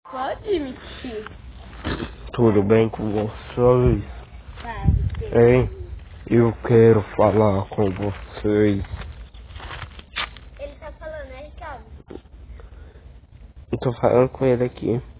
Pode mentir. Tudo bem com vocês? Vai, Hein? Eu quero falar com vocês. Ele tá falando, né, Ricardo? Eu tô falando com ele aqui.